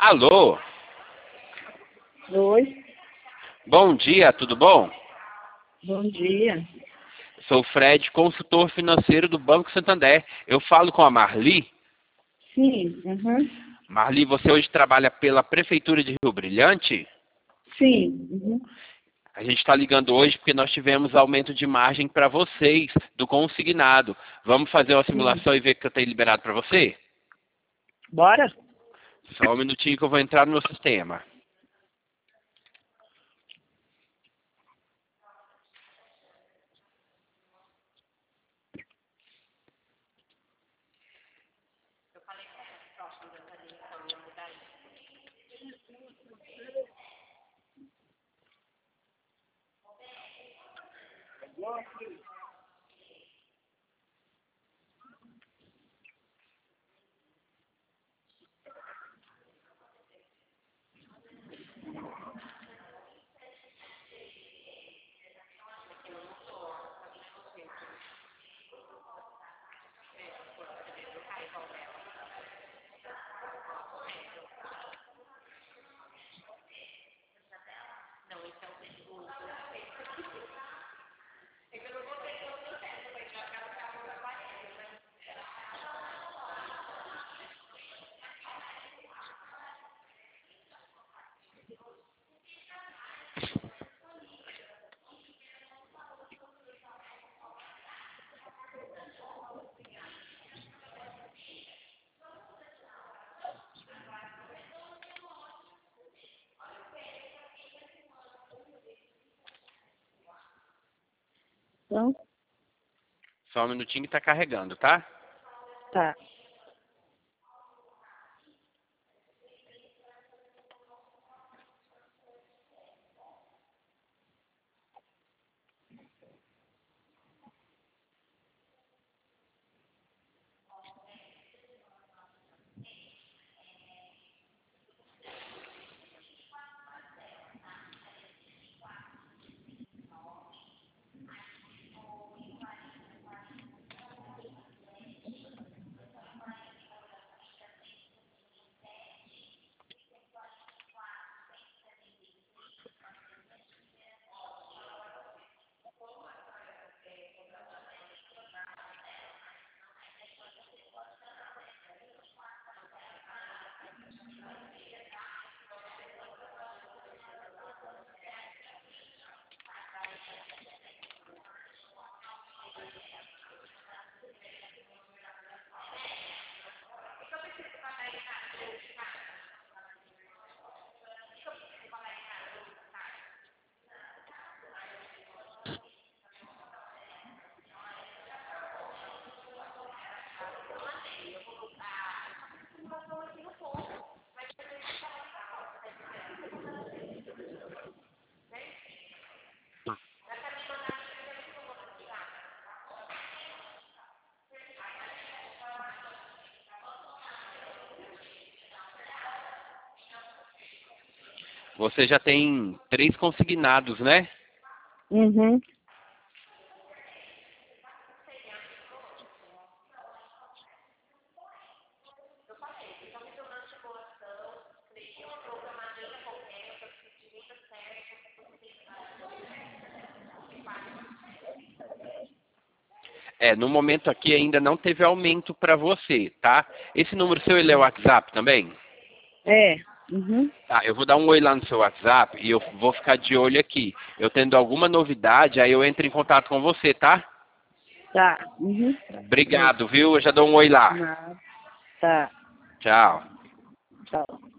Alô, Oi, bom dia, tudo bom? bom dia. Sou o Fred, consultor financeiro do Banco Santander. Eu falo com a Marli. Sim, Marli, você hoje trabalha pela Prefeitura de Rio Brilhante? sim, A gente está ligando hoje porque nós tivemos aumento de margem para vocês, do consignado. Vamos fazer uma sim. simulação e ver que eu tenho liberado para você? Bora? Só um minutinho que eu vou entrar no meu sistema. Então, Só um minutinho que está carregando, tá? tá. Você já tem 3 consignados, né? Uhum. No momento aqui ainda não teve aumento para você, tá? Esse número seu, ele é o WhatsApp também? É. Uhum. Tá, eu vou dar um oi lá no seu WhatsApp e eu vou ficar de olho aqui. Eu tendo alguma novidade, aí eu entro em contato com você, tá? Tá. Uhum. Obrigado, viu? Eu já dou um oi lá. Nada. Tá. Tchau. Tchau.